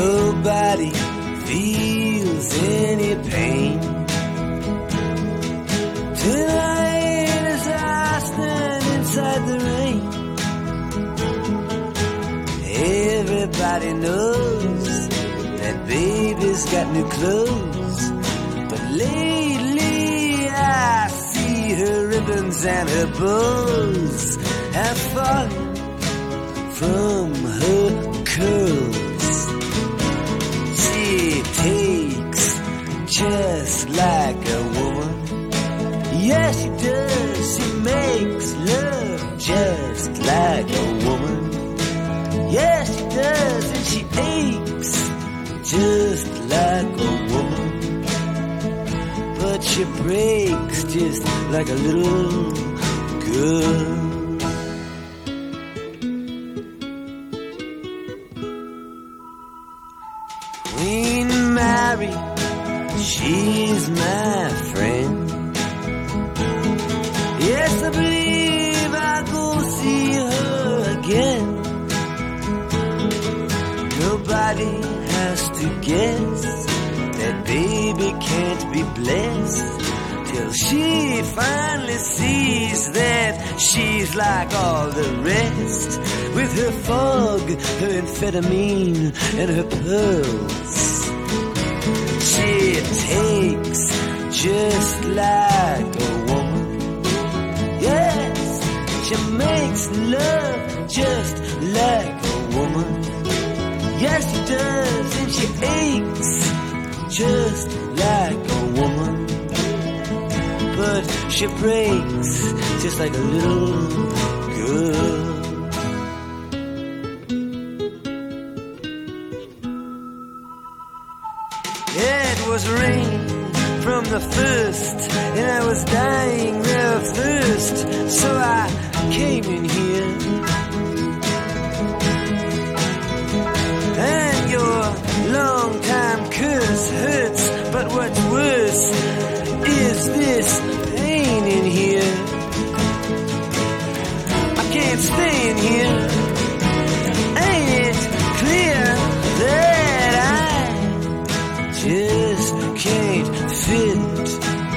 Nobody feels any pain. Tonight as I stand inside the rain, everybody knows that baby's got new clothes. But lately I see her ribbons and her bows have fallen from her curls. She takes just like a woman. Yes, she does. She makes love just like a woman. Yes, she does. And she aches just like a woman. But she breaks just like a little girl. Queen Mary, she's my friend. Yes, I believe I'll go see her again. Nobody has to guess that baby can't be blessed till she finally sees that she's like all the rest, with her fog, her amphetamine, and her pearls. She takes just like a woman. Yes, she makes love just like a woman. Yes, she does, and she aches just like a woman. But she breaks just like a little girl. It was rain from the first, and I was dying there of thirst, so I came in here. And your long-time curse hurts, but what's worse is this pain in here. I can't stay in here. Ain't it clear that I just can't fit?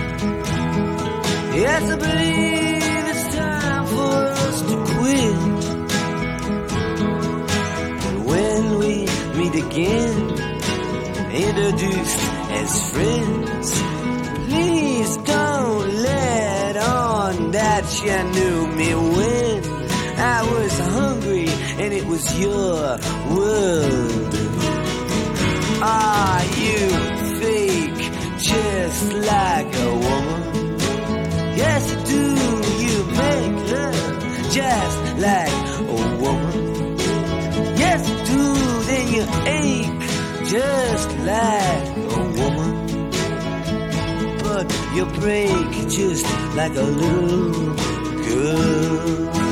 Yes, I believe it's time for us to quit. And when we meet again, introduced as friends, please don't let on that you knew me when I was hungry and it was your world. Are you fake just like a woman? Yes, you do. You make love just like a woman. Yes, you do. Then you ache just like a woman. But you break just like a little girl.